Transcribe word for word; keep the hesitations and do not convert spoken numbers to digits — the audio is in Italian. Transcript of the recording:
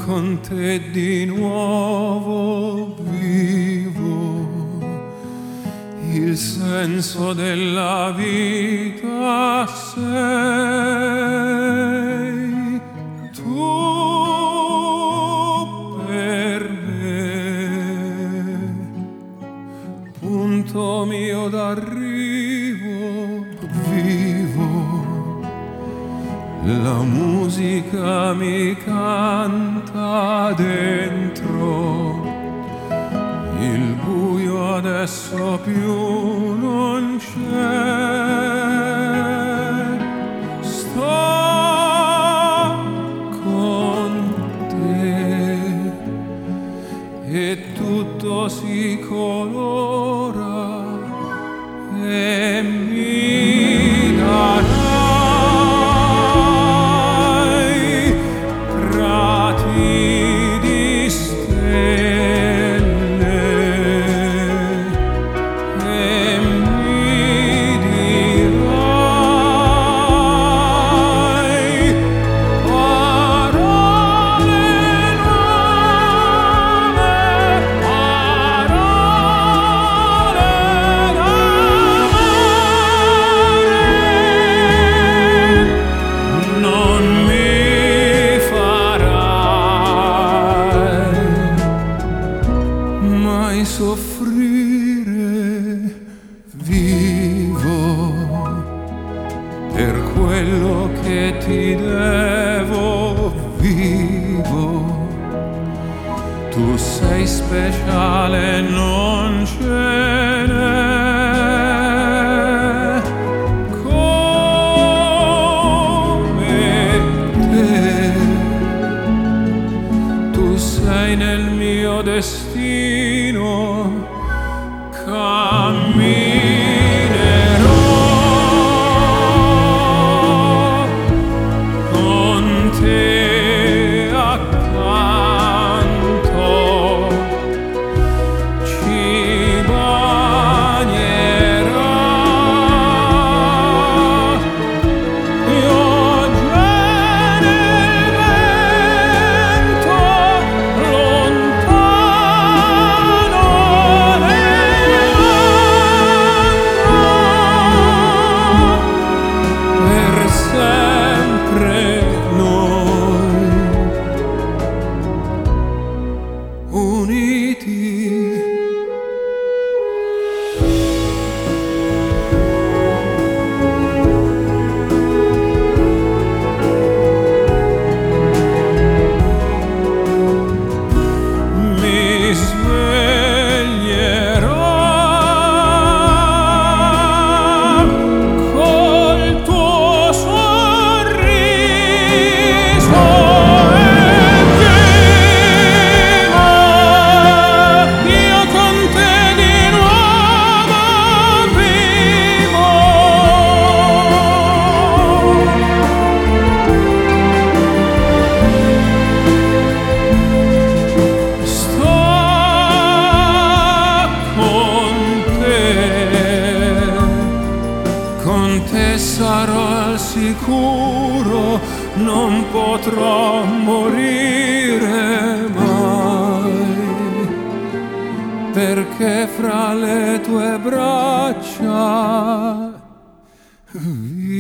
con te di nuovo vivo, il senso della vita sei tu per me, punto mio d'arrivo vivo. La musica mi canta dentro, il buio adesso più non c'è. Sto con te e tutto si colora e mi darà soffrire vivo per quello che ti devo vivo. Tu sei speciale, non ce n'è come te. Tu sei nel mio destino, camminerò con te accanto, ci bagnerà pioggia nel vento lontano per sempre noi uniti. Mi sveglierò col tuo sorriso e vivo io con te di nuovo vivo. Sto con te, con te sarò al sicuro, non potrò morire mai, perché fra le tue braccia vivo.